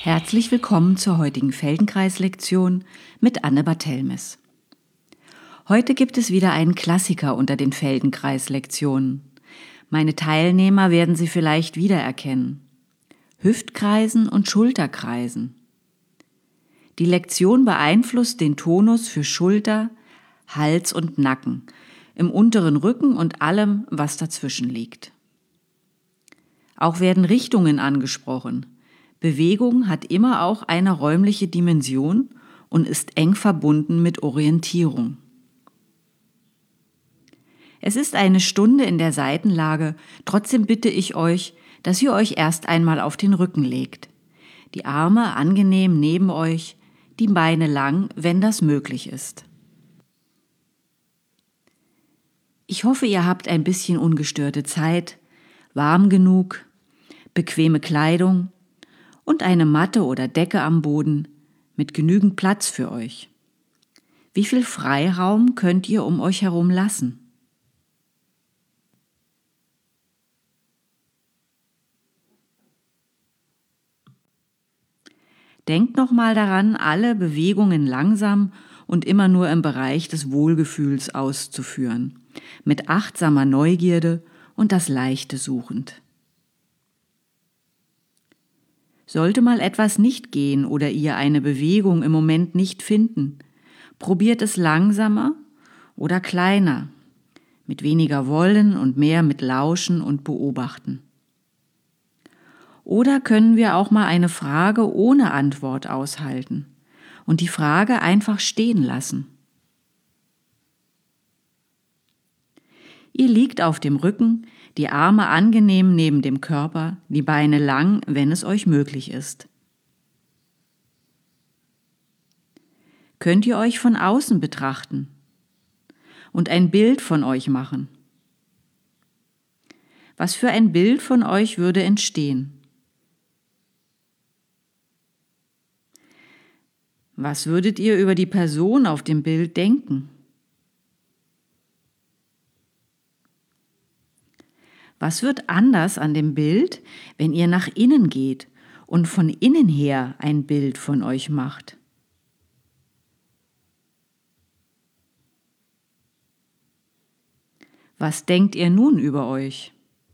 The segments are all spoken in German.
Herzlich willkommen zur heutigen Feldenkreis-Lektion mit Anne Barthelmes. Heute gibt es wieder einen Klassiker unter den Feldenkreis-Lektionen. Meine Teilnehmer werden sie vielleicht wiedererkennen. Hüftkreisen und Schulterkreisen. Die Lektion beeinflusst den Tonus für Schulter, Hals und Nacken, im unteren Rücken und allem, was dazwischen liegt. Auch werden Richtungen angesprochen. Bewegung hat immer auch eine räumliche Dimension und ist eng verbunden mit Orientierung. Es ist eine Stunde in der Seitenlage, trotzdem bitte ich euch, dass ihr euch erst einmal auf den Rücken legt. Die Arme angenehm neben euch, die Beine lang, wenn das möglich ist. Ich hoffe, ihr habt ein bisschen ungestörte Zeit, warm genug, bequeme Kleidung und eine Matte oder Decke am Boden mit genügend Platz für euch. Wie viel Freiraum könnt ihr um euch herum lassen? Denkt nochmal daran, alle Bewegungen langsam und immer nur im Bereich des Wohlgefühls auszuführen, mit achtsamer Neugierde und das Leichte suchend. Sollte mal etwas nicht gehen oder ihr eine Bewegung im Moment nicht finden, probiert es langsamer oder kleiner, mit weniger Wollen und mehr mit Lauschen und Beobachten. Oder können wir auch mal eine Frage ohne Antwort aushalten und die Frage einfach stehen lassen? Ihr liegt auf dem Rücken, die Arme angenehm neben dem Körper, die Beine lang, wenn es euch möglich ist. Könnt ihr euch von außen betrachten und ein Bild von euch machen? Was für ein Bild von euch würde entstehen? Was würdet ihr über die Person auf dem Bild denken? Was wird anders an dem Bild, wenn ihr nach innen geht und von innen her ein Bild von euch macht? Was denkt ihr nun über euch?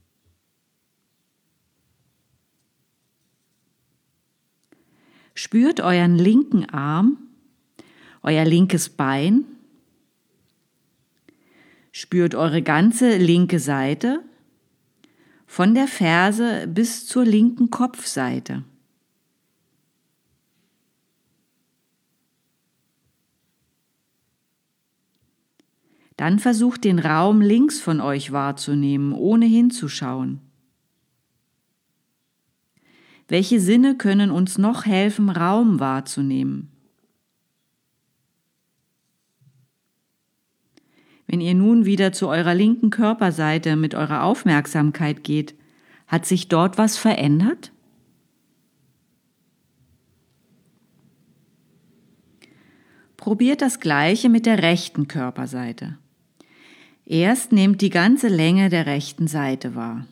Spürt euren linken Arm, euer linkes Bein, spürt eure ganze linke Seite, von der Ferse bis zur linken Kopfseite. Dann versucht den Raum links von euch wahrzunehmen, ohne hinzuschauen. Welche Sinne können uns noch helfen, Raum wahrzunehmen? Wenn ihr nun wieder zu eurer linken Körperseite mit eurer Aufmerksamkeit geht, hat sich dort was verändert? Probiert das Gleiche mit der rechten Körperseite. Erst nehmt die ganze Länge der rechten Seite wahr.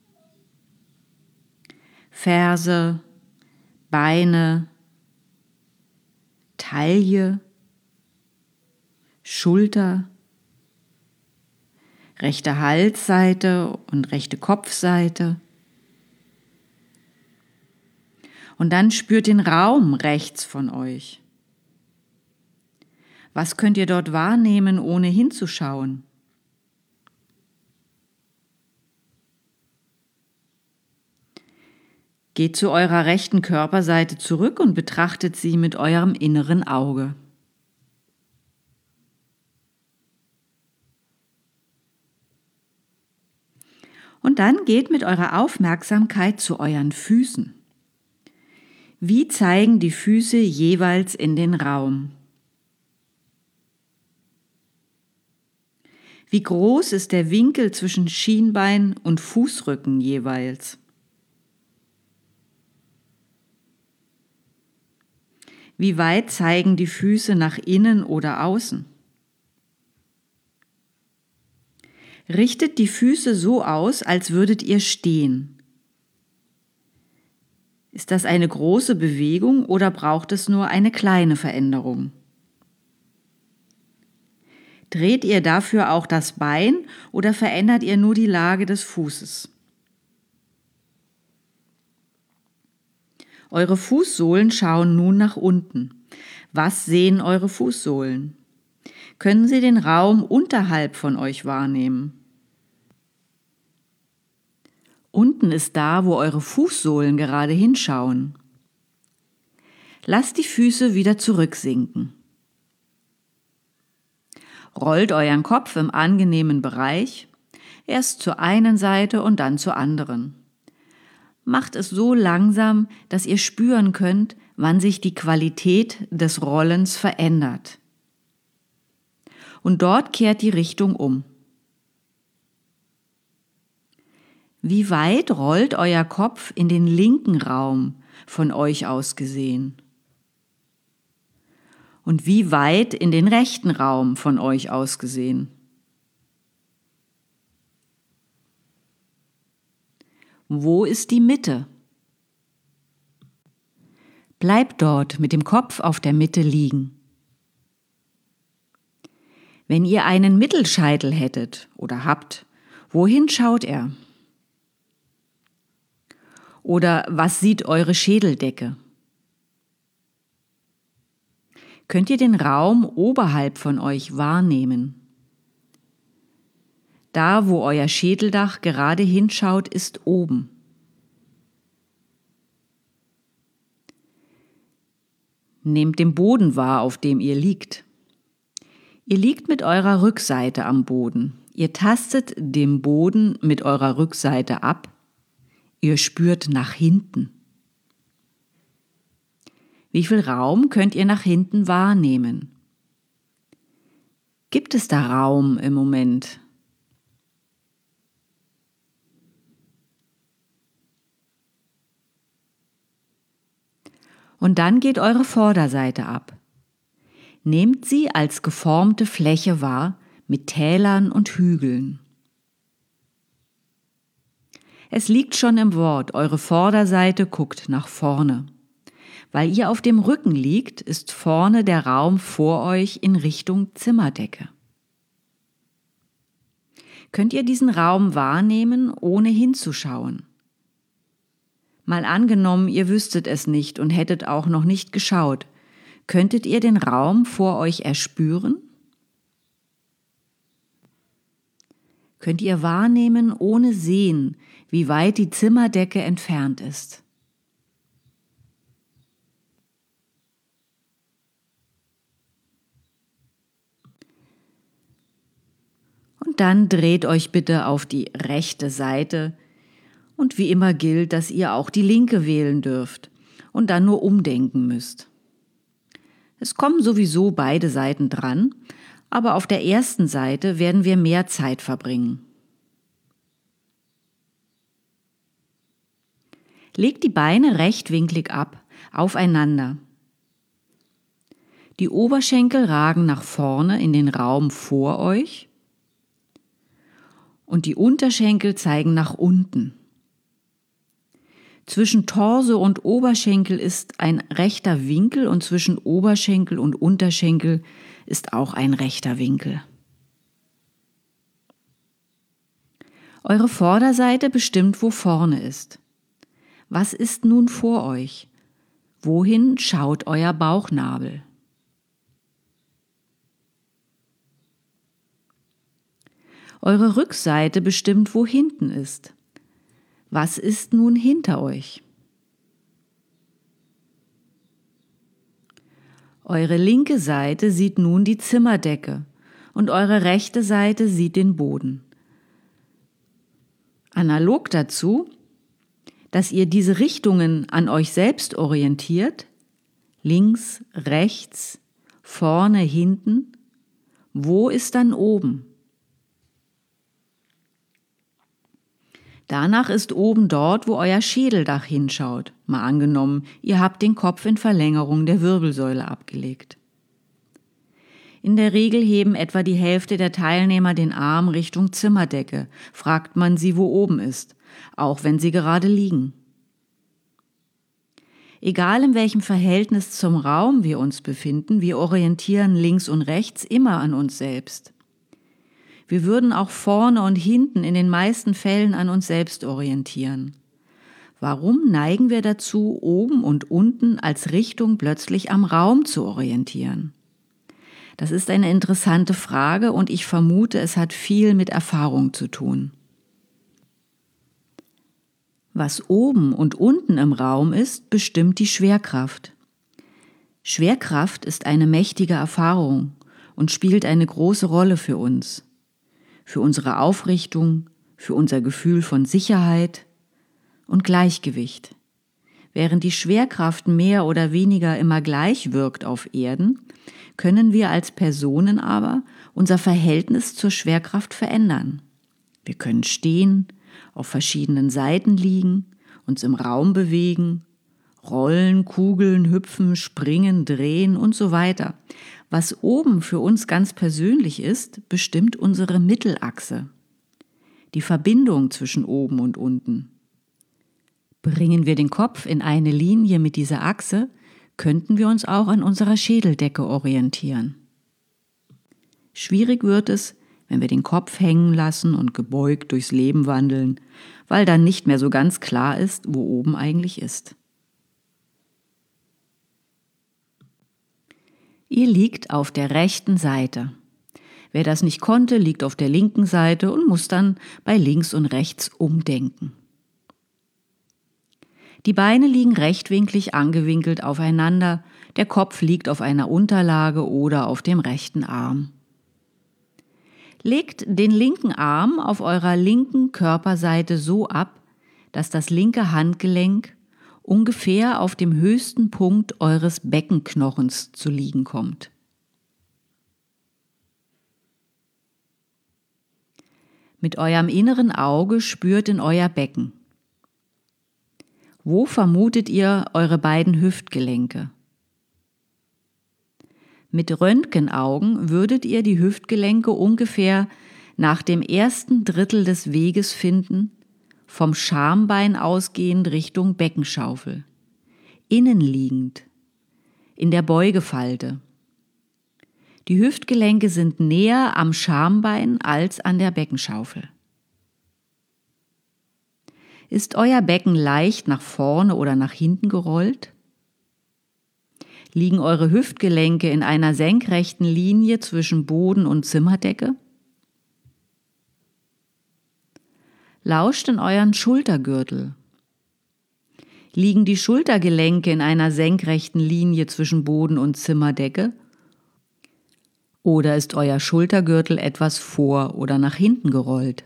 Ferse, Beine, Taille, Schulter, rechte Halsseite und rechte Kopfseite. Und dann spürt den Raum rechts von euch. Was könnt ihr dort wahrnehmen, ohne hinzuschauen? Geht zu eurer rechten Körperseite zurück und betrachtet sie mit eurem inneren Auge. Und dann geht mit eurer Aufmerksamkeit zu euren Füßen. Wie zeigen die Füße jeweils in den Raum? Wie groß ist der Winkel zwischen Schienbein und Fußrücken jeweils? Wie weit zeigen die Füße nach innen oder außen? Richtet die Füße so aus, als würdet ihr stehen. Ist das eine große Bewegung oder braucht es nur eine kleine Veränderung? Dreht ihr dafür auch das Bein oder verändert ihr nur die Lage des Fußes? Eure Fußsohlen schauen nun nach unten. Was sehen eure Fußsohlen? Können Sie den Raum unterhalb von euch wahrnehmen? Unten ist da, wo eure Fußsohlen gerade hinschauen. Lasst die Füße wieder zurücksinken. Rollt euren Kopf im angenehmen Bereich, erst zur einen Seite und dann zur anderen. Macht es so langsam, dass ihr spüren könnt, wann sich die Qualität des Rollens verändert. Und dort kehrt die Richtung um. Wie weit rollt euer Kopf in den linken Raum von euch aus gesehen? Und wie weit in den rechten Raum von euch aus gesehen? Wo ist die Mitte? Bleibt dort mit dem Kopf auf der Mitte liegen. Wenn ihr einen Mittelscheitel hättet oder habt, wohin schaut er? Oder was sieht eure Schädeldecke? Könnt ihr den Raum oberhalb von euch wahrnehmen? Da, wo euer Schädeldach gerade hinschaut, ist oben. Nehmt den Boden wahr, auf dem ihr liegt. Ihr liegt mit eurer Rückseite am Boden. Ihr tastet den Boden mit eurer Rückseite ab. Ihr spürt nach hinten. Wie viel Raum könnt ihr nach hinten wahrnehmen? Gibt es da Raum im Moment? Und dann geht eure Vorderseite ab. Nehmt sie als geformte Fläche wahr mit Tälern und Hügeln. Es liegt schon im Wort, eure Vorderseite guckt nach vorne. Weil ihr auf dem Rücken liegt, ist vorne der Raum vor euch in Richtung Zimmerdecke. Könnt ihr diesen Raum wahrnehmen, ohne hinzuschauen? Mal angenommen, ihr wüsstet es nicht und hättet auch noch nicht geschaut. Könntet ihr den Raum vor euch erspüren? Könnt ihr wahrnehmen, ohne sehen, wie weit die Zimmerdecke entfernt ist? Und dann dreht euch bitte auf die rechte Seite und wie immer gilt, dass ihr auch die linke wählen dürft und dann nur umdenken müsst. Es kommen sowieso beide Seiten dran, aber auf der ersten Seite werden wir mehr Zeit verbringen. Legt die Beine rechtwinklig ab, aufeinander. Die Oberschenkel ragen nach vorne in den Raum vor euch und die Unterschenkel zeigen nach unten. Zwischen Torso und Oberschenkel ist ein rechter Winkel und zwischen Oberschenkel und Unterschenkel ist auch ein rechter Winkel. Eure Vorderseite bestimmt, wo vorne ist. Was ist nun vor euch? Wohin schaut euer Bauchnabel? Eure Rückseite bestimmt, wo hinten ist. Was ist nun hinter euch? Eure linke Seite sieht nun die Zimmerdecke und eure rechte Seite sieht den Boden. Analog dazu, dass ihr diese Richtungen an euch selbst orientiert, links, rechts, vorne, hinten, wo ist dann oben? Danach ist oben dort, wo euer Schädeldach hinschaut. Mal angenommen, ihr habt den Kopf in Verlängerung der Wirbelsäule abgelegt. In der Regel heben etwa die Hälfte der Teilnehmer den Arm Richtung Zimmerdecke. Fragt man sie, wo oben ist, auch wenn sie gerade liegen. Egal in welchem Verhältnis zum Raum wir uns befinden, wir orientieren links und rechts immer an uns selbst. Wir würden auch vorne und hinten in den meisten Fällen an uns selbst orientieren. Warum neigen wir dazu, oben und unten als Richtung plötzlich am Raum zu orientieren? Das ist eine interessante Frage und ich vermute, es hat viel mit Erfahrung zu tun. Was oben und unten im Raum ist, bestimmt die Schwerkraft. Schwerkraft ist eine mächtige Erfahrung und spielt eine große Rolle für uns. Für unsere Aufrichtung, für unser Gefühl von Sicherheit und Gleichgewicht. Während die Schwerkraft mehr oder weniger immer gleich wirkt auf Erden, können wir als Personen aber unser Verhältnis zur Schwerkraft verändern. Wir können stehen, auf verschiedenen Seiten liegen, uns im Raum bewegen, rollen, kugeln, hüpfen, springen, drehen und so weiter. Was oben für uns ganz persönlich ist, bestimmt unsere Mittelachse, die Verbindung zwischen oben und unten. Bringen wir den Kopf in eine Linie mit dieser Achse, könnten wir uns auch an unserer Schädeldecke orientieren. Schwierig wird es, wenn wir den Kopf hängen lassen und gebeugt durchs Leben wandeln, weil dann nicht mehr so ganz klar ist, wo oben eigentlich ist. Ihr liegt auf der rechten Seite. Wer das nicht konnte, liegt auf der linken Seite und muss dann bei links und rechts umdenken. Die Beine liegen rechtwinklig angewinkelt aufeinander, der Kopf liegt auf einer Unterlage oder auf dem rechten Arm. Legt den linken Arm auf eurer linken Körperseite so ab, dass das linke Handgelenk ungefähr auf dem höchsten Punkt eures Beckenknochens zu liegen kommt. Mit eurem inneren Auge spürt in euer Becken. Wo vermutet ihr eure beiden Hüftgelenke? Mit Röntgenaugen würdet ihr die Hüftgelenke ungefähr nach dem ersten Drittel des Weges finden, vom Schambein ausgehend Richtung Beckenschaufel, innen liegend, in der Beugefalte. Die Hüftgelenke sind näher am Schambein als an der Beckenschaufel. Ist euer Becken leicht nach vorne oder nach hinten gerollt? Liegen eure Hüftgelenke in einer senkrechten Linie zwischen Boden und Zimmerdecke? Lauscht in euren Schultergürtel. Liegen die Schultergelenke in einer senkrechten Linie zwischen Boden und Zimmerdecke? Oder ist euer Schultergürtel etwas vor oder nach hinten gerollt?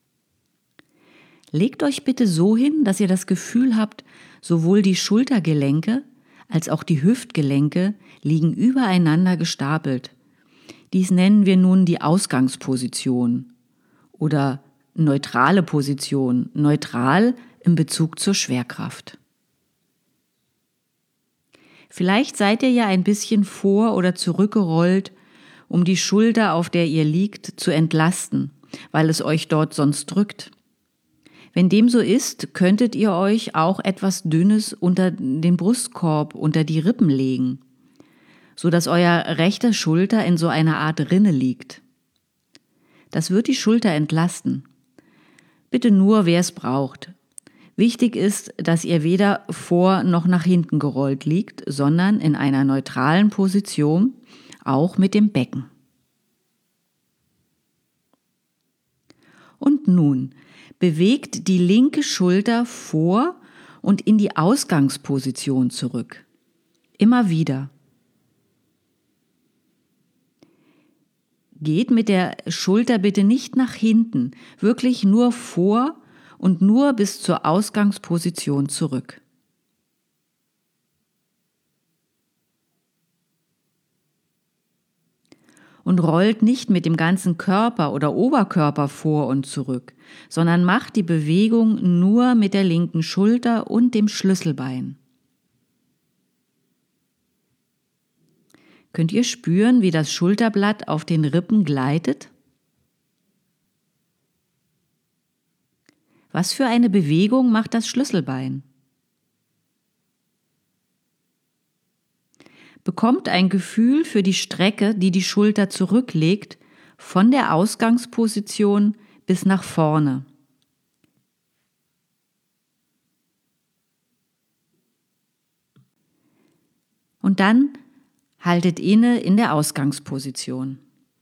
Legt euch bitte so hin, dass ihr das Gefühl habt, sowohl die Schultergelenke als auch die Hüftgelenke liegen übereinander gestapelt. Dies nennen wir nun die Ausgangsposition oder neutrale Position, neutral in Bezug zur Schwerkraft. Vielleicht seid ihr ja ein bisschen vor- oder zurückgerollt, um die Schulter, auf der ihr liegt, zu entlasten, weil es euch dort sonst drückt. Wenn dem so ist, könntet ihr euch auch etwas Dünnes unter den Brustkorb, unter die Rippen legen, so dass euer rechter Schulter in so einer Art Rinne liegt. Das wird die Schulter entlasten. Bitte nur, wer es braucht. Wichtig ist, dass ihr weder vor noch nach hinten gerollt liegt, sondern in einer neutralen Position, auch mit dem Becken. Und nun bewegt die linke Schulter vor und in die Ausgangsposition zurück. Immer wieder. Geht mit der Schulter bitte nicht nach hinten, wirklich nur vor und nur bis zur Ausgangsposition zurück. Und rollt nicht mit dem ganzen Körper oder Oberkörper vor und zurück, sondern macht die Bewegung nur mit der linken Schulter und dem Schlüsselbein. Könnt ihr spüren, wie das Schulterblatt auf den Rippen gleitet? Was für eine Bewegung macht das Schlüsselbein? Bekommt ein Gefühl für die Strecke, die die Schulter zurücklegt, von der Ausgangsposition bis nach vorne. Und dann haltet inne in der Ausgangsposition.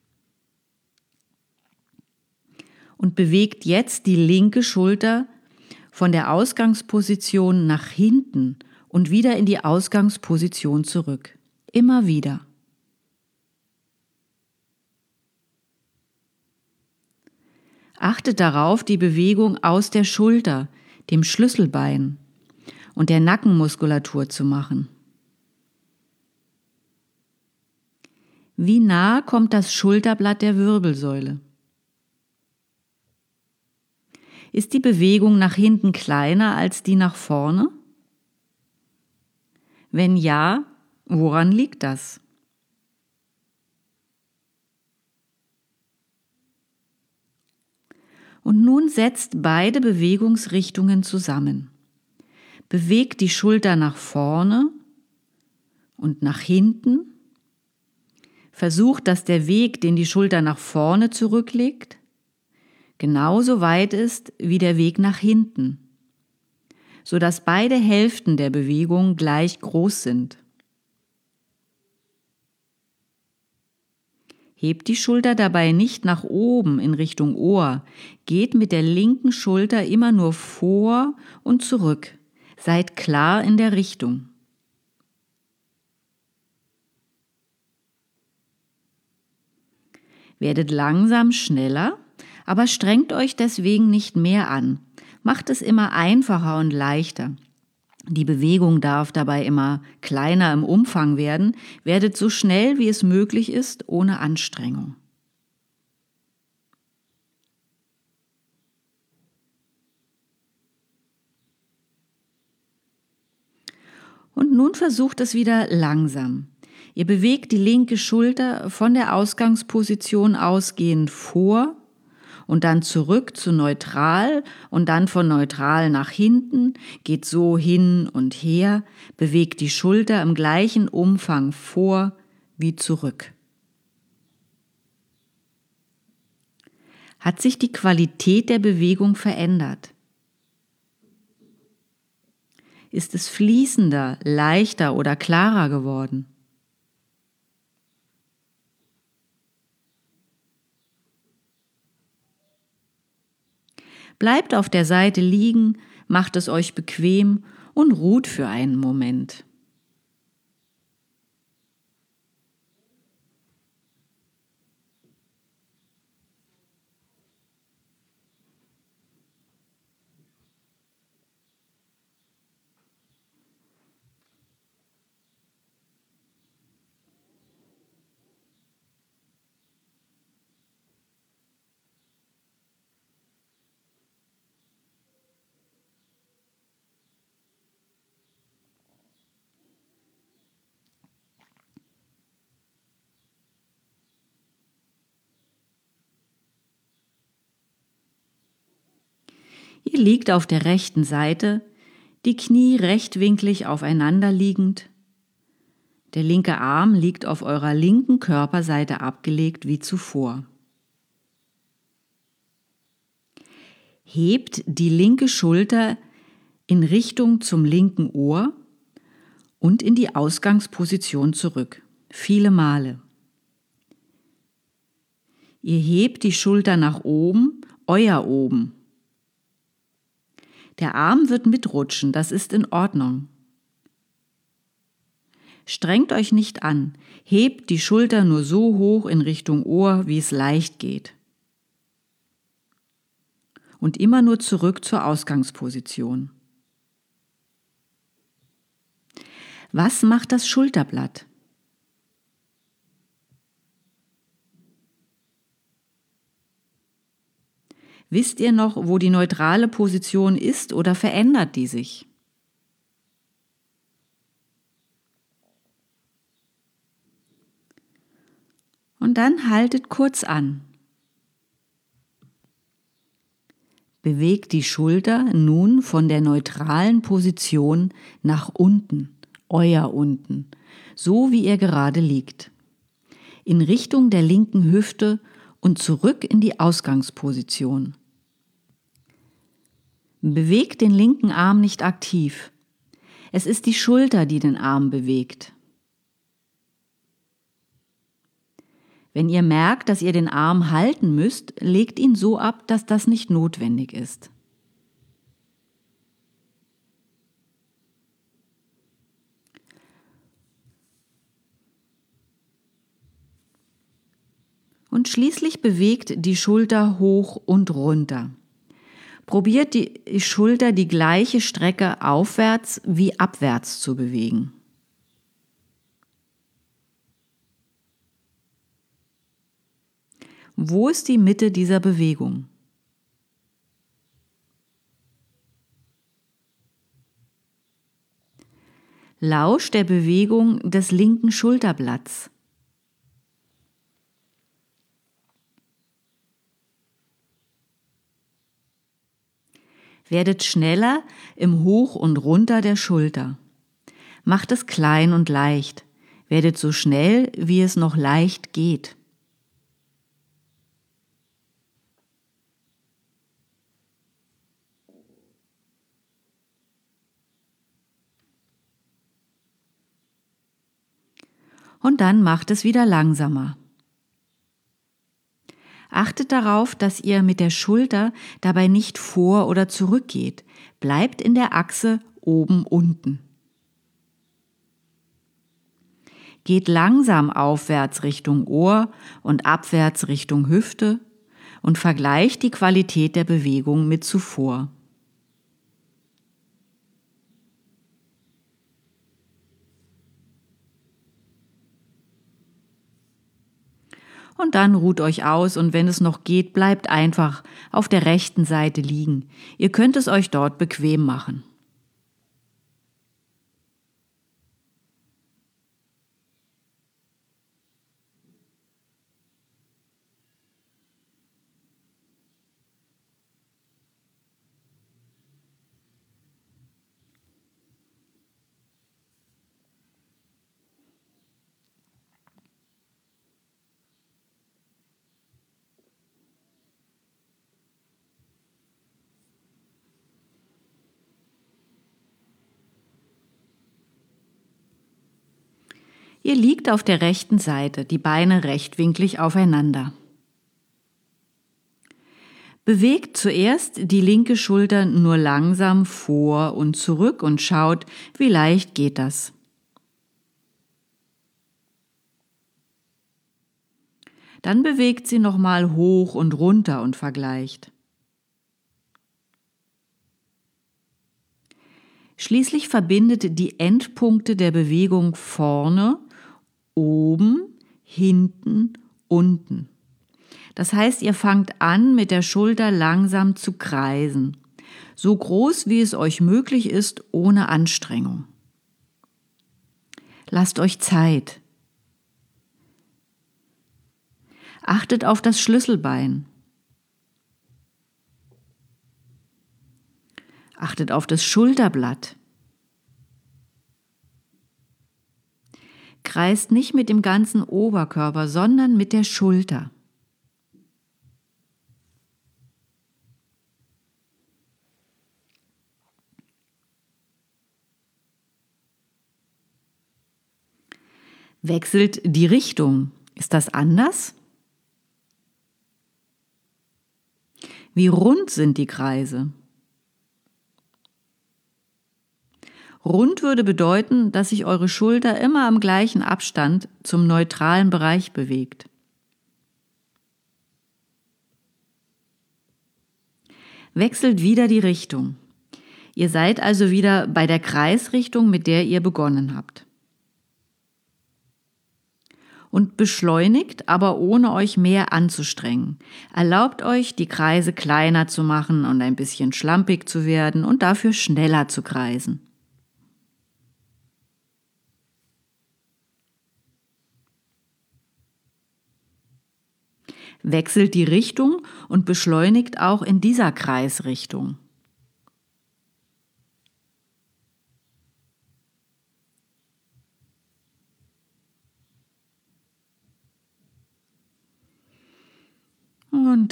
Und bewegt jetzt die linke Schulter von der Ausgangsposition nach hinten und wieder in die Ausgangsposition zurück. Immer wieder. Achtet darauf, die Bewegung aus der Schulter, dem Schlüsselbein und der Nackenmuskulatur zu machen. Wie nah kommt das Schulterblatt der Wirbelsäule? Ist die Bewegung nach hinten kleiner als die nach vorne? Wenn ja, woran liegt das? Und nun setzt beide Bewegungsrichtungen zusammen. Bewegt die Schulter nach vorne und nach hinten. Versucht, dass der Weg, den die Schulter nach vorne zurücklegt, genauso weit ist wie der Weg nach hinten, sodass beide Hälften der Bewegung gleich groß sind. Hebt die Schulter dabei nicht nach oben in Richtung Ohr, geht mit der linken Schulter immer nur vor und zurück. Seid klar in der Richtung. Werdet langsam schneller, aber strengt euch deswegen nicht mehr an. Macht es immer einfacher und leichter. Die Bewegung darf dabei immer kleiner im Umfang werden. Werdet so schnell, wie es möglich ist, ohne Anstrengung. Und nun versucht es wieder langsam. Ihr bewegt die linke Schulter von der Ausgangsposition ausgehend vor und dann zurück zu neutral und dann von neutral nach hinten, geht so hin und her, bewegt die Schulter im gleichen Umfang vor wie zurück. Hat sich die Qualität der Bewegung verändert? Ist es fließender, leichter oder klarer geworden? Bleibt auf der Seite liegen, macht es euch bequem und ruht für einen Moment. Ihr liegt auf der rechten Seite, die Knie rechtwinklig aufeinander liegend. Der linke Arm liegt auf eurer linken Körperseite abgelegt wie zuvor. Hebt die linke Schulter in Richtung zum linken Ohr und in die Ausgangsposition zurück. Viele Male. Ihr hebt die Schulter nach oben, euer oben. Der Arm wird mitrutschen, das ist in Ordnung. Strengt euch nicht an, hebt die Schulter nur so hoch in Richtung Ohr, wie es leicht geht. Und immer nur zurück zur Ausgangsposition. Was macht das Schulterblatt? Wisst ihr noch, wo die neutrale Position ist oder verändert die sich? Und dann haltet kurz an. Bewegt die Schulter nun von der neutralen Position nach unten, euer unten, so wie ihr gerade liegt. In Richtung der linken Hüfte und zurück in die Ausgangsposition. Bewegt den linken Arm nicht aktiv. Es ist die Schulter, die den Arm bewegt. Wenn ihr merkt, dass ihr den Arm halten müsst, legt ihn so ab, dass das nicht notwendig ist. Und schließlich bewegt die Schulter hoch und runter. Probiert die Schulter die gleiche Strecke aufwärts wie abwärts zu bewegen. Wo ist die Mitte dieser Bewegung? Lauscht der Bewegung des linken Schulterblatts. Werdet schneller im Hoch und Runter der Schulter. Macht es klein und leicht. Werdet so schnell, wie es noch leicht geht. Und dann macht es wieder langsamer. Achtet darauf, dass ihr mit der Schulter dabei nicht vor oder zurück geht. Bleibt in der Achse oben-unten. Geht langsam aufwärts Richtung Ohr und abwärts Richtung Hüfte und vergleicht die Qualität der Bewegung mit zuvor. Und dann ruht euch aus und wenn es noch geht, bleibt einfach auf der rechten Seite liegen. Ihr könnt es euch dort bequem machen. Ihr liegt auf der rechten Seite, die Beine rechtwinklig aufeinander. Bewegt zuerst die linke Schulter nur langsam vor und zurück und schaut, wie leicht geht das. Dann bewegt sie nochmal hoch und runter und vergleicht. Schließlich verbindet die Endpunkte der Bewegung vorne, oben, hinten, unten. Das heißt, ihr fangt an, mit der Schulter langsam zu kreisen. So groß, wie es euch möglich ist, ohne Anstrengung. Lasst euch Zeit. Achtet auf das Schlüsselbein. Achtet auf das Schulterblatt. Kreist nicht mit dem ganzen Oberkörper, sondern mit der Schulter. Wechselt die Richtung. Ist das anders? Wie rund sind die Kreise? Rund würde bedeuten, dass sich eure Schulter immer am gleichen Abstand zum neutralen Bereich bewegt. Wechselt wieder die Richtung. Ihr seid also wieder bei der Kreisrichtung, mit der ihr begonnen habt. Und beschleunigt, aber ohne euch mehr anzustrengen. Erlaubt euch, die Kreise kleiner zu machen und ein bisschen schlampig zu werden und dafür schneller zu kreisen. Wechselt die Richtung und beschleunigt auch in dieser Kreisrichtung.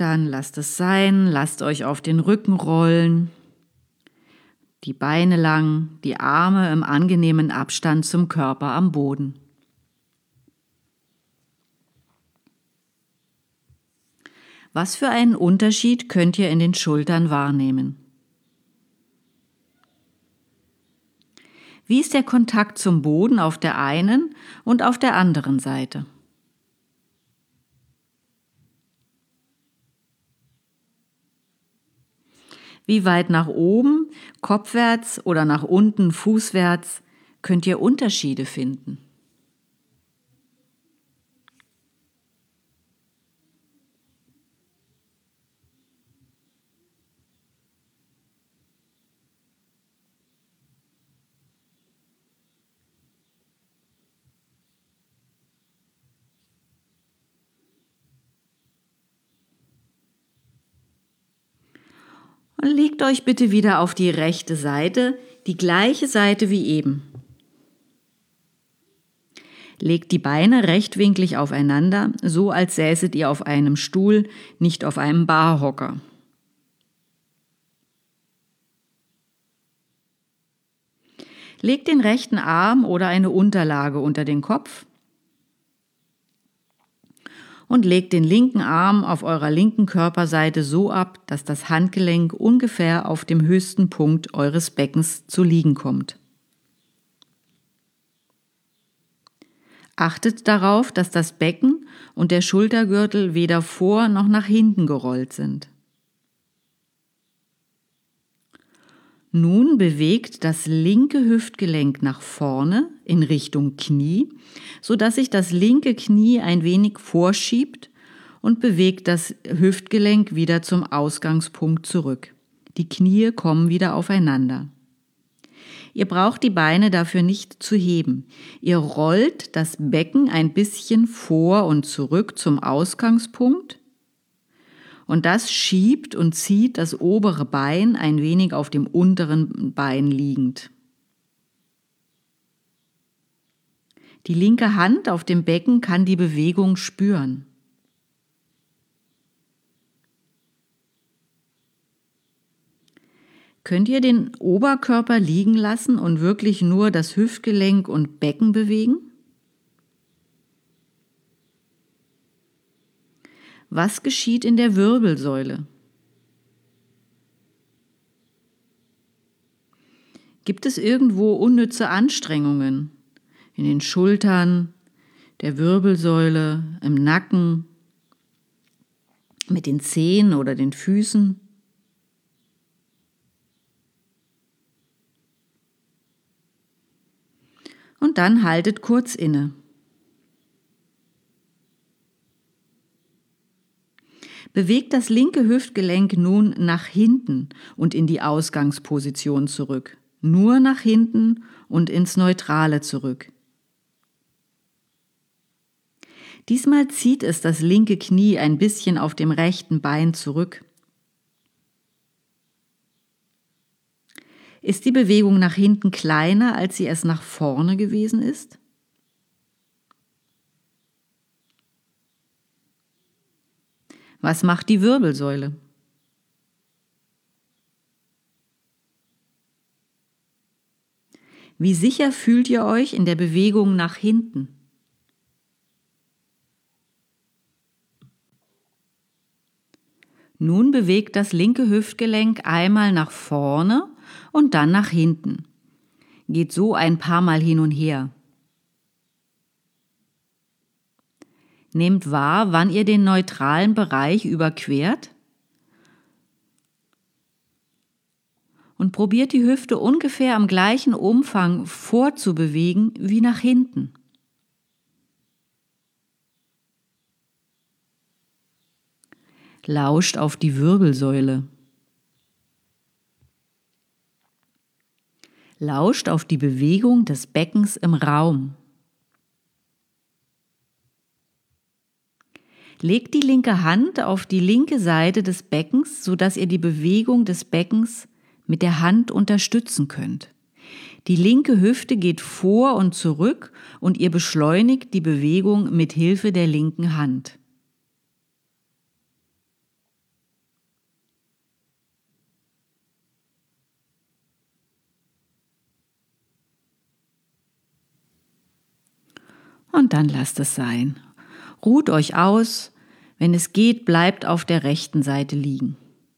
Schultern, lasst es sein, lasst euch auf den Rücken rollen, die Beine lang, die Arme im angenehmen Abstand zum Körper am Boden. Was für einen Unterschied könnt ihr in den Schultern wahrnehmen? Wie ist der Kontakt zum Boden auf der einen und auf der anderen Seite? Wie weit nach oben, kopfwärts oder nach unten, fußwärts, könnt ihr Unterschiede finden? Und legt euch bitte wieder auf die rechte Seite, die gleiche Seite wie eben. Legt die Beine rechtwinklig aufeinander, so als säßet ihr auf einem Stuhl, nicht auf einem Barhocker. Legt den rechten Arm oder eine Unterlage unter den Kopf und legt den linken Arm auf eurer linken Körperseite so ab, dass das Handgelenk ungefähr auf dem höchsten Punkt eures Beckens zu liegen kommt. Achtet darauf, dass das Becken und der Schultergürtel weder vor noch nach hinten gerollt sind. Nun bewegt das linke Hüftgelenk nach vorne in Richtung Knie, sodass sich das linke Knie ein wenig vorschiebt und bewegt das Hüftgelenk wieder zum Ausgangspunkt zurück. Die Knie kommen wieder aufeinander. Ihr braucht die Beine dafür nicht zu heben. Ihr rollt das Becken ein bisschen vor und zurück zum Ausgangspunkt. Und das schiebt und zieht das obere Bein ein wenig auf dem unteren Bein liegend. Die linke Hand auf dem Becken kann die Bewegung spüren. Könnt ihr den Oberkörper liegen lassen und wirklich nur das Hüftgelenk und Becken bewegen? Was geschieht in der Wirbelsäule? Gibt es irgendwo unnütze Anstrengungen? In den Schultern, der Wirbelsäule, im Nacken, mit den Zehen oder den Füßen? Und dann haltet kurz inne. Bewegt das linke Hüftgelenk nun nach hinten und in die Ausgangsposition zurück. Nur nach hinten und ins Neutrale zurück. Diesmal zieht es das linke Knie ein bisschen auf dem rechten Bein zurück. Ist die Bewegung nach hinten kleiner, als sie es nach vorne gewesen ist? Was macht die Wirbelsäule? Wie sicher fühlt ihr euch in der Bewegung nach hinten? Nun bewegt das linke Hüftgelenk einmal nach vorne und dann nach hinten. Geht so ein paar Mal hin und her. Nehmt wahr, wann ihr den neutralen Bereich überquert und probiert die Hüfte ungefähr am gleichen Umfang vorzubewegen wie nach hinten. Lauscht auf die Wirbelsäule. Lauscht auf die Bewegung des Beckens im Raum. Legt die linke Hand auf die linke Seite des Beckens, sodass ihr die Bewegung des Beckens mit der Hand unterstützen könnt. Die linke Hüfte geht vor und zurück und ihr beschleunigt die Bewegung mit Hilfe der linken Hand. Und dann lasst es sein. Ruht euch aus. Wenn es geht, bleibt auf der rechten Seite liegen.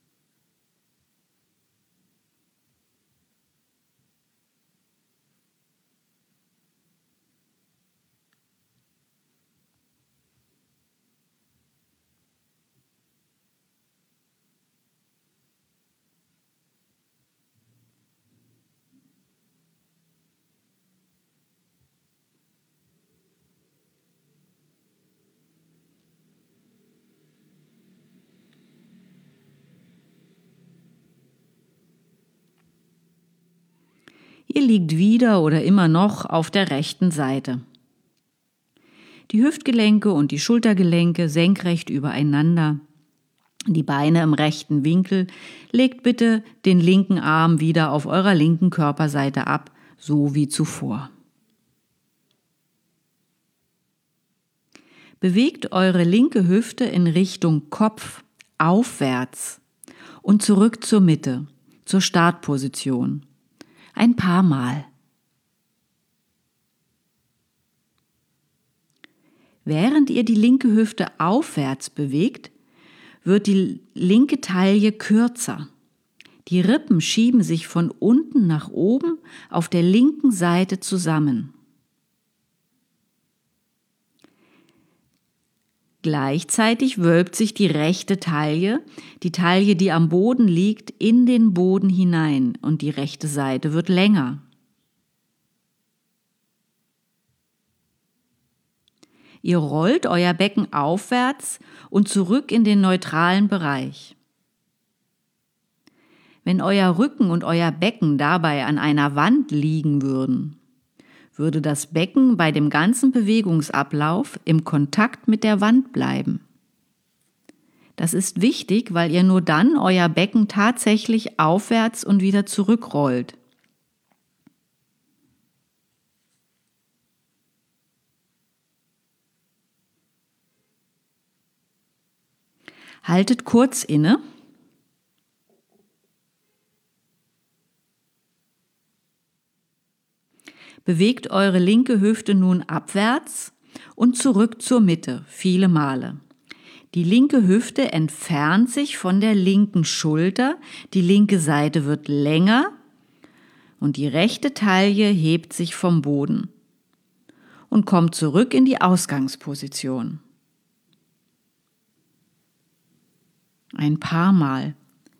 Ihr liegt wieder oder immer noch auf der rechten Seite. Die Hüftgelenke und die Schultergelenke senkrecht übereinander. Die Beine im rechten Winkel. Legt bitte den linken Arm wieder auf eurer linken Körperseite ab, so wie zuvor. Bewegt eure linke Hüfte in Richtung Kopf aufwärts und zurück zur Mitte, zur Startposition. Ein paar Mal. Während ihr die linke Hüfte aufwärts bewegt, wird die linke Taille kürzer. Die Rippen schieben sich von unten nach oben auf der linken Seite zusammen. Gleichzeitig wölbt sich die rechte Taille, die Taille, die am Boden liegt, in den Boden hinein und die rechte Seite wird länger. Ihr rollt euer Becken aufwärts und zurück in den neutralen Bereich. Wenn euer Rücken und euer Becken dabei an einer Wand liegen würden, würde das Becken bei dem ganzen Bewegungsablauf im Kontakt mit der Wand bleiben. Das ist wichtig, weil ihr nur dann euer Becken tatsächlich aufwärts und wieder zurückrollt. Haltet kurz inne. Bewegt eure linke Hüfte nun abwärts und zurück zur Mitte, viele Male. Die linke Hüfte entfernt sich von der linken Schulter, die linke Seite wird länger und die rechte Taille hebt sich vom Boden und kommt zurück in die Ausgangsposition. Ein paar Mal.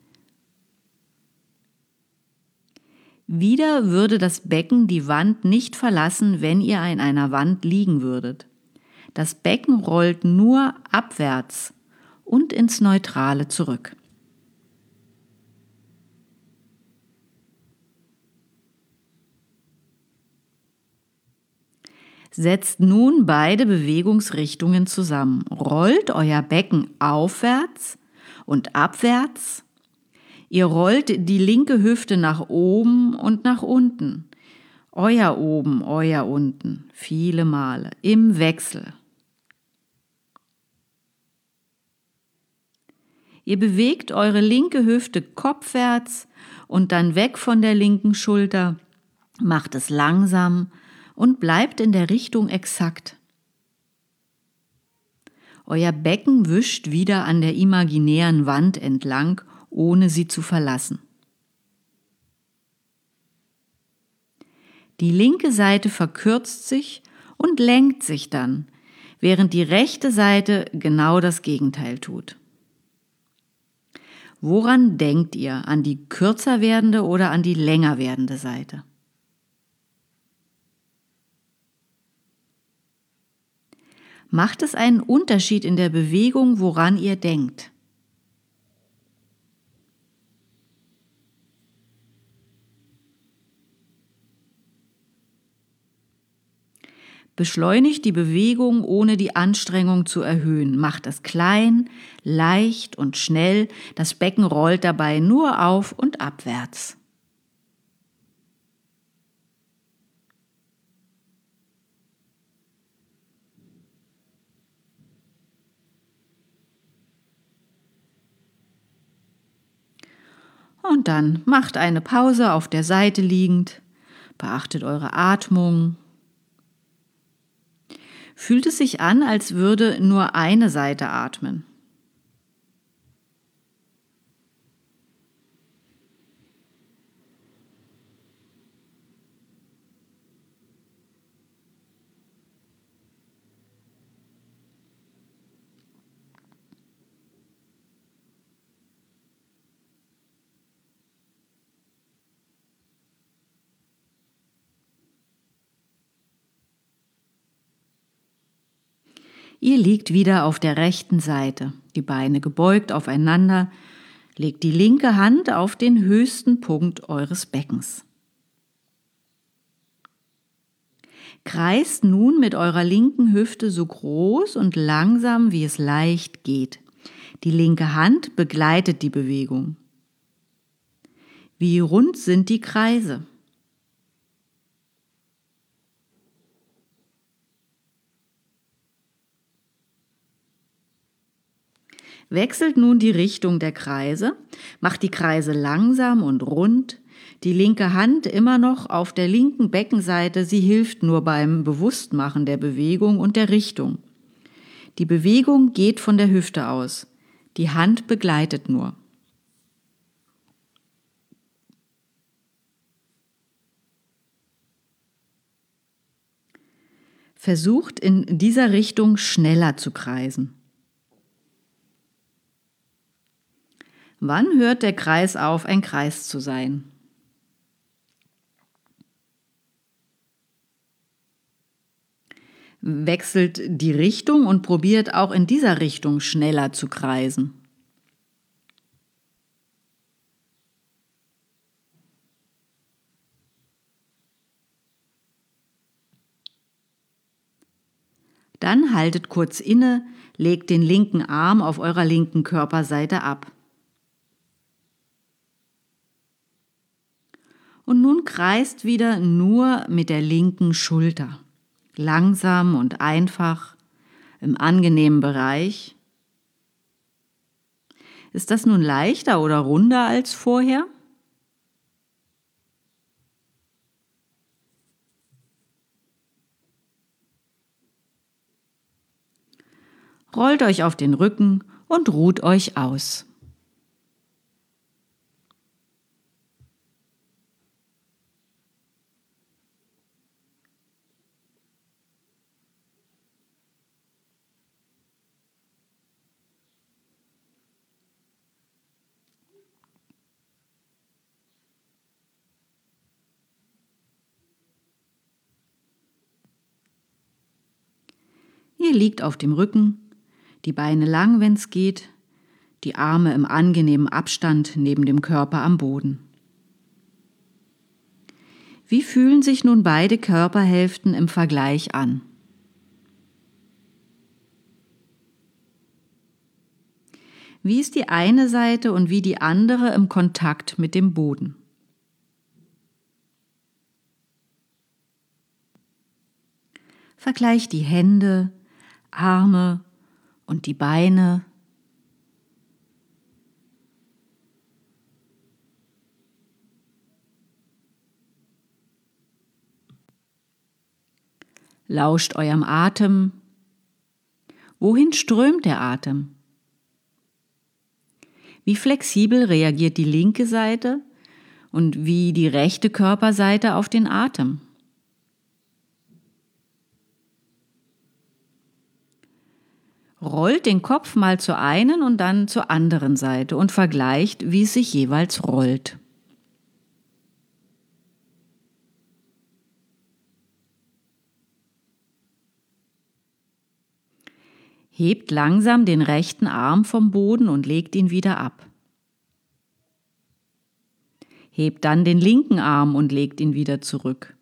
Wieder würde das Becken die Wand nicht verlassen, wenn ihr an einer Wand liegen würdet. Das Becken rollt nur abwärts und ins Neutrale zurück. Setzt nun beide Bewegungsrichtungen zusammen. Rollt euer Becken aufwärts und abwärts. Ihr rollt die linke Hüfte nach oben und nach unten. Euer oben, euer unten, viele Male, im Wechsel. Ihr bewegt eure linke Hüfte kopfwärts und dann weg von der linken Schulter. Macht es langsam und bleibt in der Richtung exakt. Euer Becken wischt wieder an der imaginären Wand entlang, ohne sie zu verlassen. Die linke Seite verkürzt sich und lenkt sich dann, während die rechte Seite genau das Gegenteil tut. Woran denkt ihr? An die kürzer werdende oder an die länger werdende Seite? Macht es einen Unterschied in der Bewegung, woran ihr denkt? Beschleunigt die Bewegung, ohne die Anstrengung zu erhöhen. Macht es klein, leicht und schnell. Das Becken rollt dabei nur auf und abwärts. Und dann macht eine Pause auf der Seite liegend. Beachtet eure Atmung. Fühlt es sich an, als würde nur eine Seite atmen. Ihr liegt wieder auf der rechten Seite, die Beine gebeugt aufeinander, legt die linke Hand auf den höchsten Punkt eures Beckens. Kreist nun mit eurer linken Hüfte so groß und langsam, wie es leicht geht. Die linke Hand begleitet die Bewegung. Wie rund sind die Kreise? Wechselt nun die Richtung der Kreise, macht die Kreise langsam und rund, die linke Hand immer noch auf der linken Beckenseite, sie hilft nur beim Bewusstmachen der Bewegung und der Richtung. Die Bewegung geht von der Hüfte aus, die Hand begleitet nur. Versucht in dieser Richtung schneller zu kreisen. Wann hört der Kreis auf, ein Kreis zu sein? Wechselt die Richtung und probiert auch in dieser Richtung schneller zu kreisen. Dann haltet kurz inne, legt den linken Arm auf eurer linken Körperseite ab. Und nun kreist wieder nur mit der linken Schulter. Langsam und einfach, im angenehmen Bereich. Ist das nun leichter oder runder als vorher? Rollt euch auf den Rücken und ruht euch aus. Ihr liegt auf dem Rücken, die Beine lang, wenn es geht, die Arme im angenehmen Abstand neben dem Körper am Boden. Wie fühlen sich nun beide Körperhälften im Vergleich an? Wie ist die eine Seite und wie die andere im Kontakt mit dem Boden? Vergleicht die Hände, Arme und die Beine. Lauscht eurem Atem. Wohin strömt der Atem? Wie flexibel reagiert die linke Seite und wie die rechte Körperseite auf den Atem? Rollt den Kopf mal zur einen und dann zur anderen Seite und vergleicht, wie es sich jeweils rollt. Hebt langsam den rechten Arm vom Boden und legt ihn wieder ab. Hebt dann den linken Arm und legt ihn wieder zurück.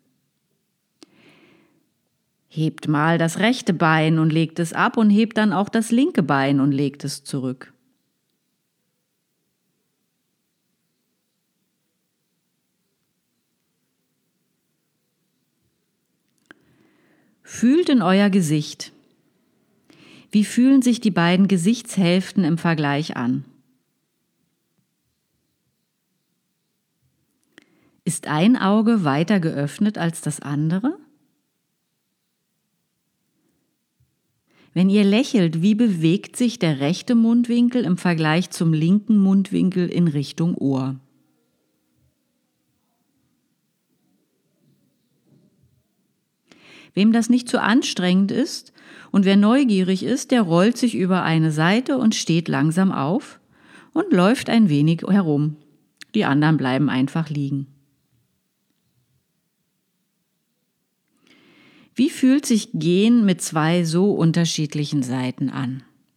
Hebt mal das rechte Bein und legt es ab und hebt dann auch das linke Bein und legt es zurück. Fühlt in euer Gesicht. Wie fühlen sich die beiden Gesichtshälften im Vergleich an? Ist ein Auge weiter geöffnet als das andere? Wenn ihr lächelt, wie bewegt sich der rechte Mundwinkel im Vergleich zum linken Mundwinkel in Richtung Ohr? Wem das nicht zu anstrengend ist und wer neugierig ist, der rollt sich über eine Seite und steht langsam auf und läuft ein wenig herum. Die anderen bleiben einfach liegen. Wie fühlt sich Gehen mit zwei so unterschiedlichen Seiten an?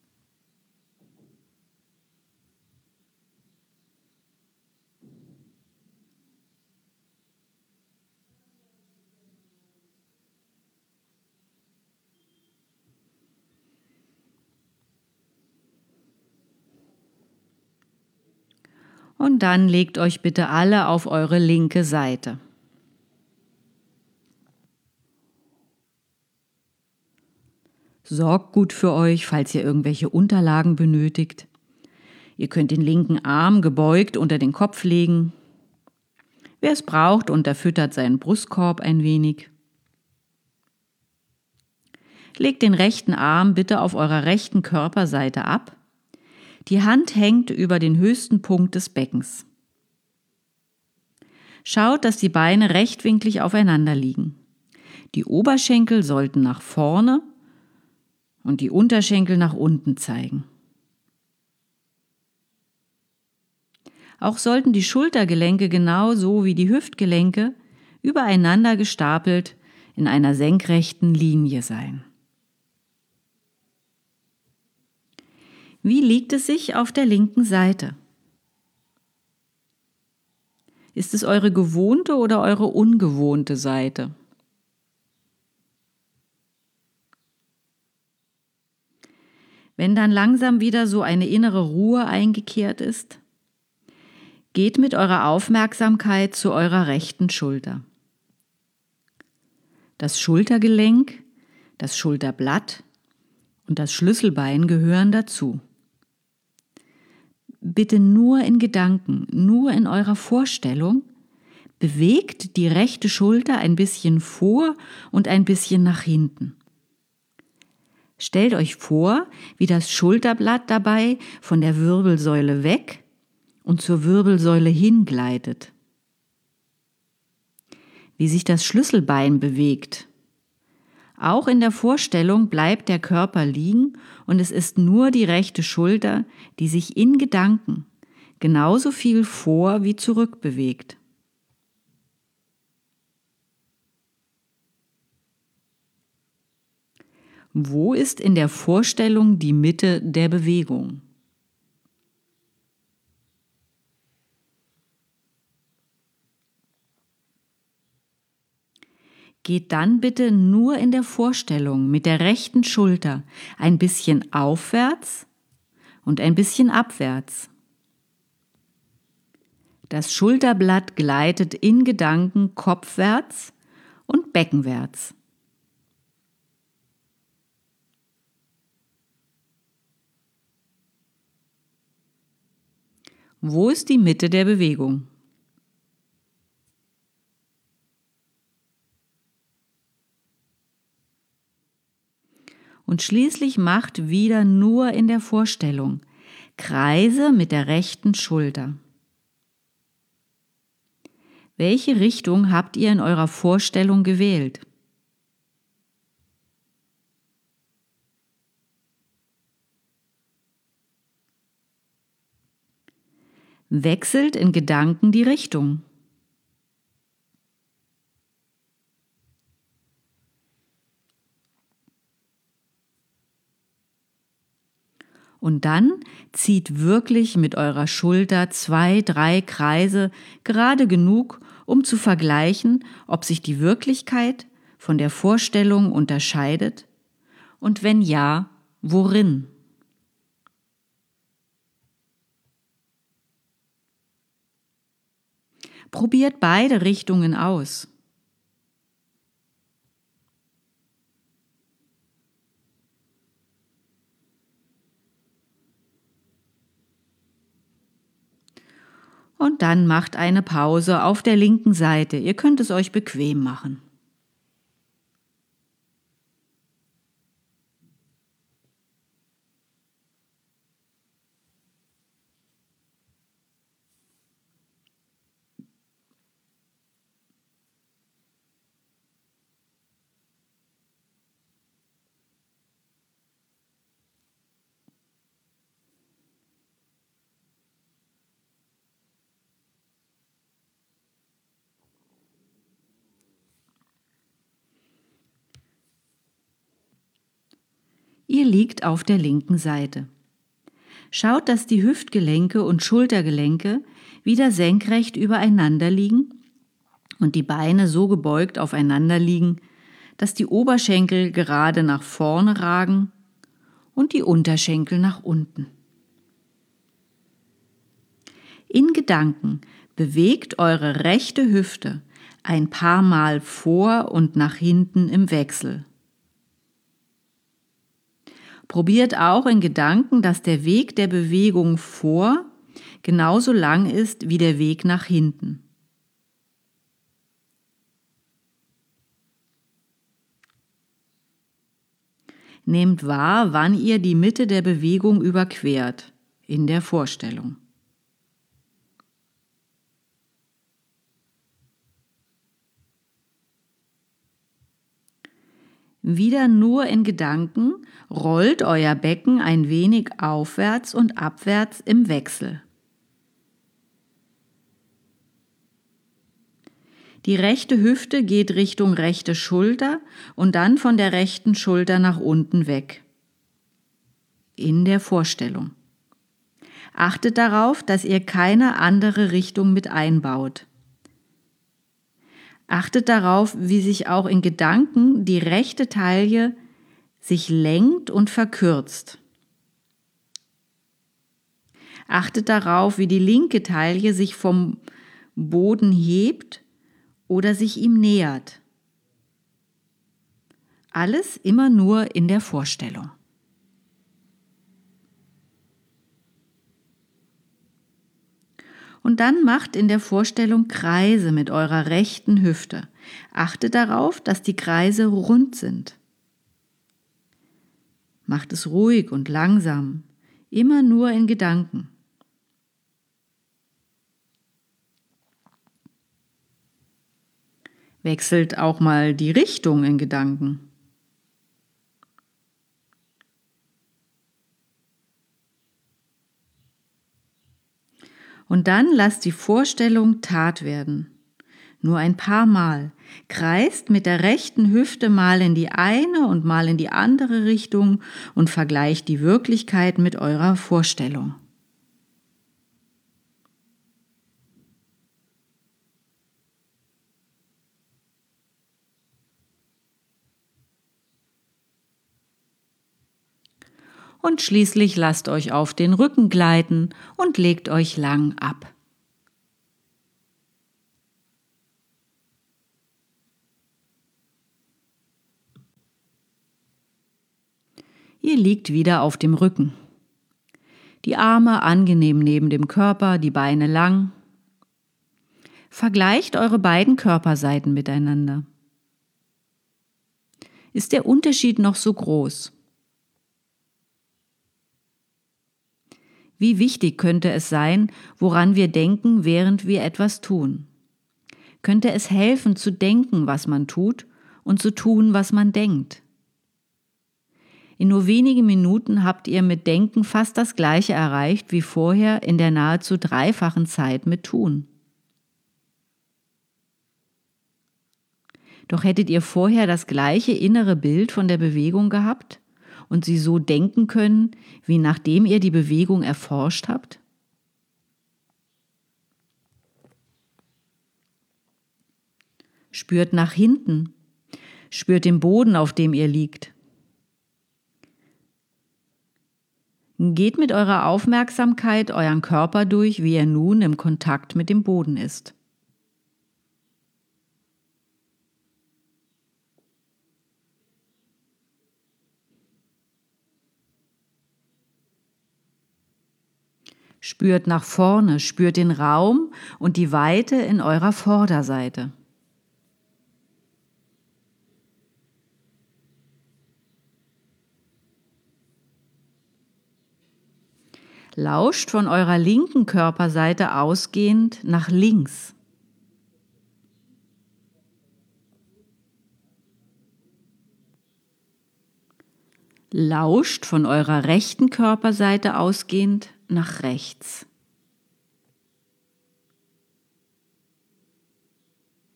Und dann legt euch bitte alle auf eure linke Seite. Sorgt gut für euch, falls ihr irgendwelche Unterlagen benötigt. Ihr könnt den linken Arm gebeugt unter den Kopf legen. Wer es braucht, unterfüttert seinen Brustkorb ein wenig. Legt den rechten Arm bitte auf eurer rechten Körperseite ab. Die Hand hängt über den höchsten Punkt des Beckens. Schaut, dass die Beine rechtwinklig aufeinander liegen. Die Oberschenkel sollten nach vorne und die Unterschenkel nach unten zeigen. Auch sollten die Schultergelenke genauso wie die Hüftgelenke übereinander gestapelt in einer senkrechten Linie sein. Wie liegt es sich auf der linken Seite? Ist es eure gewohnte oder eure ungewohnte Seite? Wenn dann langsam wieder so eine innere Ruhe eingekehrt ist, geht mit eurer Aufmerksamkeit zu eurer rechten Schulter. Das Schultergelenk, das Schulterblatt und das Schlüsselbein gehören dazu. Bitte nur in Gedanken, nur in eurer Vorstellung, bewegt die rechte Schulter ein bisschen vor und ein bisschen nach hinten. Stellt euch vor, wie das Schulterblatt dabei von der Wirbelsäule weg und zur Wirbelsäule hingleitet. Wie sich das Schlüsselbein bewegt. Auch in der Vorstellung bleibt der Körper liegen und es ist nur die rechte Schulter, die sich in Gedanken genauso viel vor wie zurück bewegt. Wo ist in der Vorstellung die Mitte der Bewegung? Geht dann bitte nur in der Vorstellung mit der rechten Schulter ein bisschen aufwärts und ein bisschen abwärts. Das Schulterblatt gleitet in Gedanken kopfwärts und beckenwärts. Wo ist die Mitte der Bewegung? Und schließlich macht wieder nur in der Vorstellung Kreise mit der rechten Schulter. Welche Richtung habt ihr in eurer Vorstellung gewählt? Wechselt in Gedanken die Richtung. Und dann zieht wirklich mit eurer Schulter 2, 3 Kreise, gerade genug, um zu vergleichen, ob sich die Wirklichkeit von der Vorstellung unterscheidet und wenn ja, worin? Probiert beide Richtungen aus. Und dann macht eine Pause auf der linken Seite. Ihr könnt es euch bequem machen. Ihr liegt auf der linken Seite. Schaut, dass die Hüftgelenke und Schultergelenke wieder senkrecht übereinander liegen und die Beine so gebeugt aufeinander liegen, dass die Oberschenkel gerade nach vorne ragen und die Unterschenkel nach unten. In Gedanken bewegt eure rechte Hüfte ein paar Mal vor und nach hinten im Wechsel. Probiert auch in Gedanken, dass der Weg der Bewegung vor genauso lang ist wie der Weg nach hinten. Nehmt wahr, wann ihr die Mitte der Bewegung überquert, in der Vorstellung. Wieder nur in Gedanken rollt euer Becken ein wenig aufwärts und abwärts im Wechsel. Die rechte Hüfte geht Richtung rechte Schulter und dann von der rechten Schulter nach unten weg. In der Vorstellung. Achtet darauf, dass ihr keine andere Richtung mit einbaut. Achtet darauf, wie sich auch in Gedanken die rechte Taille sich lenkt und verkürzt. Achtet darauf, wie die linke Taille sich vom Boden hebt oder sich ihm nähert. Alles immer nur in der Vorstellung. Und dann macht in der Vorstellung Kreise mit eurer rechten Hüfte. Achtet darauf, dass die Kreise rund sind. Macht es ruhig und langsam, immer nur in Gedanken. Wechselt auch mal die Richtung in Gedanken. Und dann lasst die Vorstellung Tat werden. Nur ein paar Mal. Kreist mit der rechten Hüfte mal in die eine und mal in die andere Richtung und vergleicht die Wirklichkeit mit eurer Vorstellung. Und schließlich lasst euch auf den Rücken gleiten und legt euch lang ab. Ihr liegt wieder auf dem Rücken. Die Arme angenehm neben dem Körper, die Beine lang. Vergleicht eure beiden Körperseiten miteinander. Ist der Unterschied noch so groß? Wie wichtig könnte es sein, woran wir denken, während wir etwas tun? Könnte es helfen, zu denken, was man tut, und zu tun, was man denkt? In nur wenigen Minuten habt ihr mit Denken fast das Gleiche erreicht wie vorher in der nahezu dreifachen Zeit mit Tun. Doch hättet ihr vorher das gleiche innere Bild von der Bewegung gehabt und sie so denken können, wie nachdem ihr die Bewegung erforscht habt? Spürt nach hinten, spürt den Boden, auf dem ihr liegt. Geht mit eurer Aufmerksamkeit euren Körper durch, wie er nun im Kontakt mit dem Boden ist. Spürt nach vorne, spürt den Raum und die Weite in eurer Vorderseite. Lauscht von eurer linken Körperseite ausgehend nach links. Lauscht von eurer rechten Körperseite ausgehend nach rechts.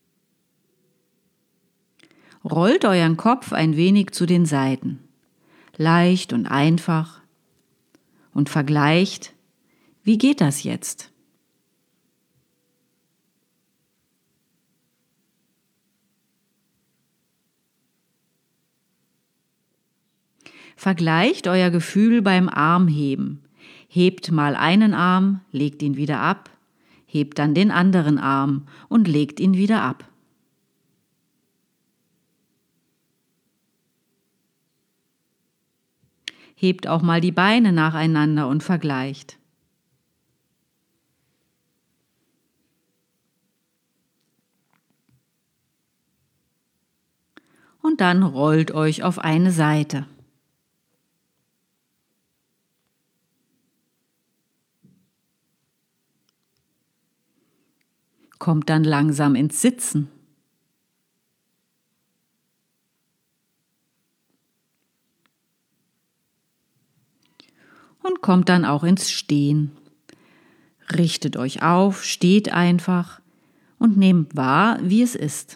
Rollt euren Kopf ein wenig zu den Seiten. leicht und einfach und vergleicht, wie geht das jetzt? Vergleicht euer Gefühl beim Armheben. Hebt mal einen Arm, legt ihn wieder ab, hebt dann den anderen Arm und legt ihn wieder ab. Hebt auch mal die Beine nacheinander und vergleicht. Und dann rollt euch auf eine Seite. Kommt dann langsam ins Sitzen. Und kommt dann auch ins Stehen. Richtet euch auf, steht einfach und nehmt wahr, wie es ist.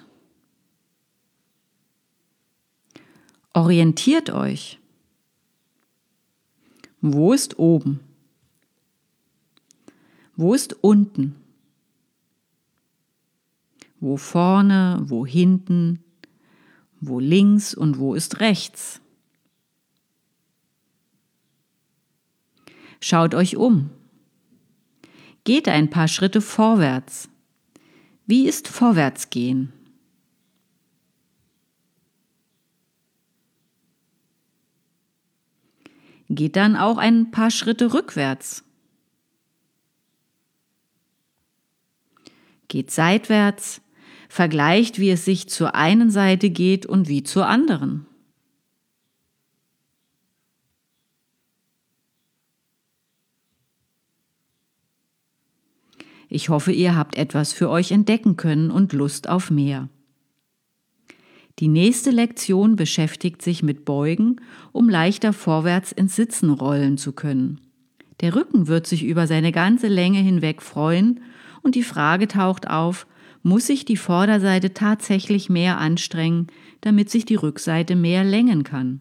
Orientiert euch. Wo ist oben? Wo ist unten? Wo vorne, wo hinten? Wo links und wo ist rechts? Schaut euch um. Geht ein paar Schritte vorwärts. Wie ist Vorwärtsgehen? Geht dann auch ein paar Schritte rückwärts. Geht seitwärts, vergleicht, wie es sich zur einen Seite geht und wie zur anderen. Ich hoffe, ihr habt etwas für euch entdecken können und Lust auf mehr. Die nächste Lektion beschäftigt sich mit Beugen, um leichter vorwärts ins Sitzen rollen zu können. Der Rücken wird sich über seine ganze Länge hinweg freuen und die Frage taucht auf, muss sich die Vorderseite tatsächlich mehr anstrengen, damit sich die Rückseite mehr längen kann?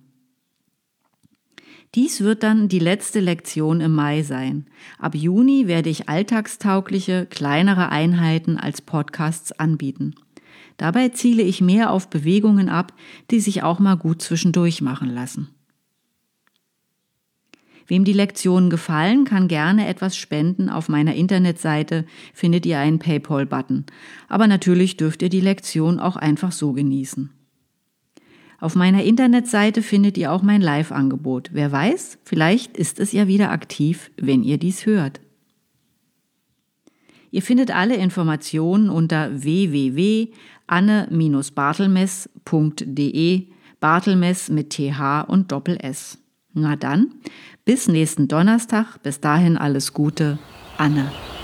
Dies wird dann die letzte Lektion im Mai sein. Ab Juni werde ich alltagstaugliche, kleinere Einheiten als Podcasts anbieten. Dabei ziele ich mehr auf Bewegungen ab, die sich auch mal gut zwischendurch machen lassen. Wem die Lektionen gefallen, kann gerne etwas spenden. Auf meiner Internetseite findet ihr einen PayPal-Button. Aber natürlich dürft ihr die Lektion auch einfach so genießen. Auf meiner Internetseite findet ihr auch mein Live-Angebot. Wer weiß, vielleicht ist es ja wieder aktiv, wenn ihr dies hört. Ihr findet alle Informationen unter www.anne-bartelmess.de, Bartelmess mit TH und Doppel-S. Na dann, bis nächsten Donnerstag. Bis dahin alles Gute, Anne.